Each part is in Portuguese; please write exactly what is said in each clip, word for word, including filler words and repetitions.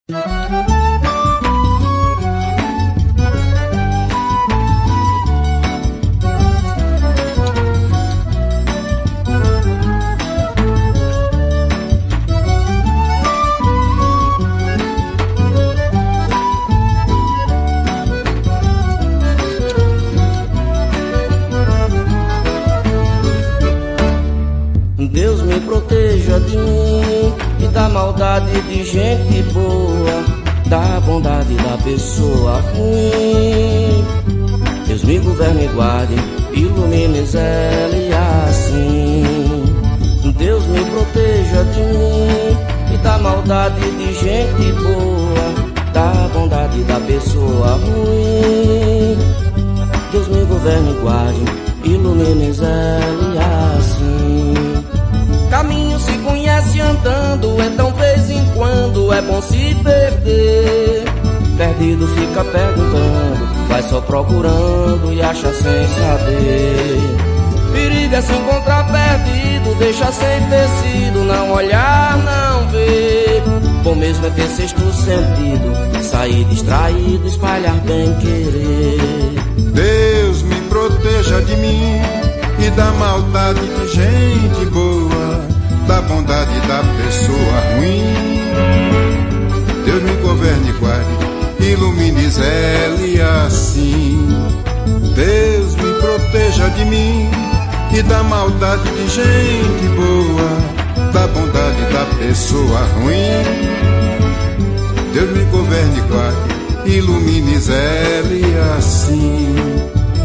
Deus me proteja de mim e da maldade de gente boa, da bondade da pessoa ruim. Deus me governe e guarde, ilumine ela e assim. Deus me proteja de mim e da maldade de gente boa, da bondade da pessoa ruim. Deus me governe e guarde, ilumine ela e assim. Caminho se conhece andando, então vez em quando é bom se perder. Perdido fica perguntando, vai só procurando e acha sem saber. Perigo é se encontrar perdido, deixa sem tecido, não olhar, não ver. Bom mesmo é ter sexto sentido, sair distraído, espalhar bem querer. Deus me proteja de mim e da maldade de gente boa, da bondade da pessoa ruim. Deus me governe e guarde, ilumine ela e assim. Deus me proteja de mim e da maldade de gente boa, da bondade da pessoa ruim. Deus me governe e guarde, ilumine ela e assim.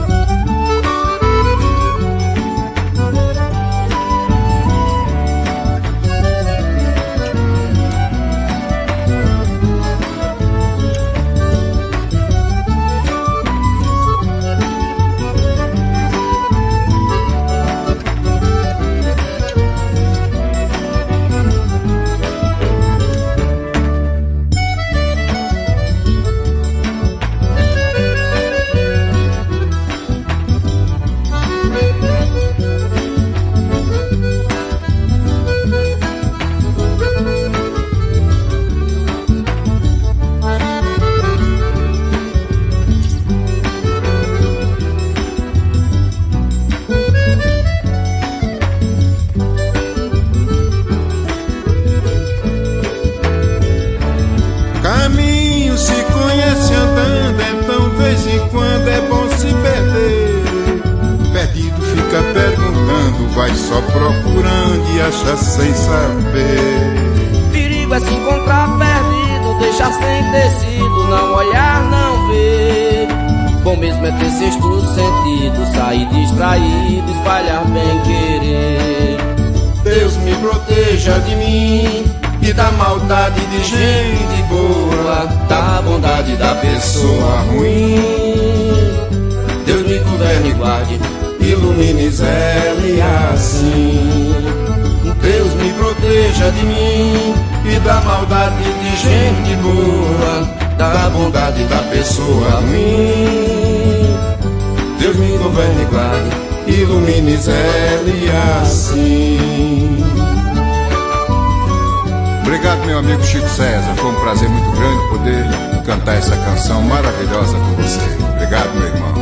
Caminho se conhece andando, então vez em quando é bom se perder. Perdido fica perguntando, vai só procurando e acha sem saber. Perigo é se encontrar perdido, deixar sem tecido, não olhar, não ver. Bom mesmo é ter sexto sentido, sair distraído, espalhar bem querer. Deus me proteja de mim e da maldade de gente boa, da bondade da pessoa ruim. Deus me governe e guarde, ilumine ela e assim. Deus me proteja de mim e da maldade de gente boa, da bondade da pessoa ruim. Deus me governe e guarde, ilumine ela e assim. Obrigado, meu amigo Chico César. Foi um prazer muito grande poder cantar essa canção maravilhosa com você. Obrigado, meu irmão.